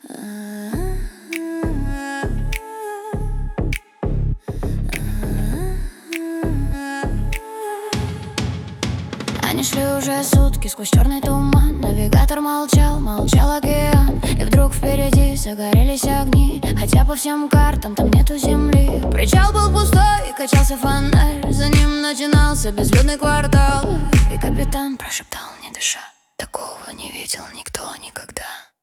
Они шли уже сутки сквозь черный туман. Навигатор молчал, молчал океан. И вдруг впереди загорелись огни, хотя по всем картам там нету земли. Причал был пустой, качался фонарь. За ним начинался безлюдный квартал. И капитан прошептал, не дыша: такого не видел никто никогда.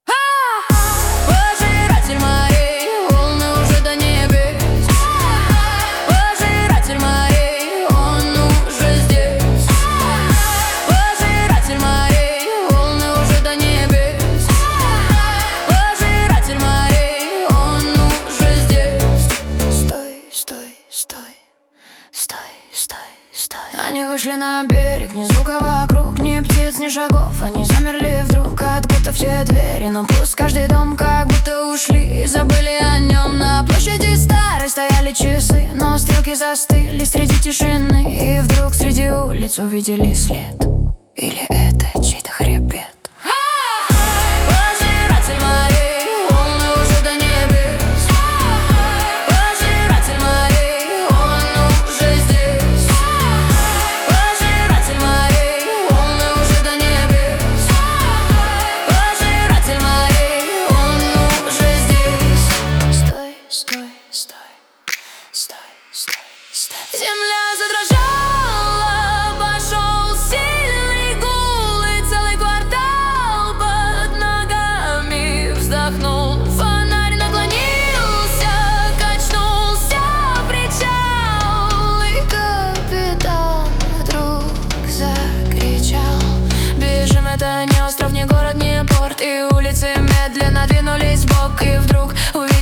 Пожиратель морей, волны уже до небес. Пожиратель морей, он уже здесь. Пожиратель морей, волны уже до небес. Пожиратель морей, он уже здесь. Стой, стой, стой, стой, стой, стой. Они вышли на берег, ни звука вокруг, ни птиц, ни шагов. Они замерли вдруг, откуда все двери, но пусть каждый дом как будто ушли и забыли о нем. На площади старой стояли часы, но стрелки застыли среди тишины. И вдруг среди улиц увидели след. Или это чей-то хребет? Пожиратель морей, волны уже до небес. Пожиратель морей, он уже здесь. Пожиратель морей, волны уже до небес. Пожиратель морей, он уже здесь. Стой, стой, стой, стой, стой, стой. Земля задрожала, пошел сильный гул, и целый квартал под ногами вздохнул. Фонарь наклонился, качнулся причал, и капитан вдруг закричал: бежим, это не остров, не город, не порт. И улицы медленно двинулись вбок, и вдруг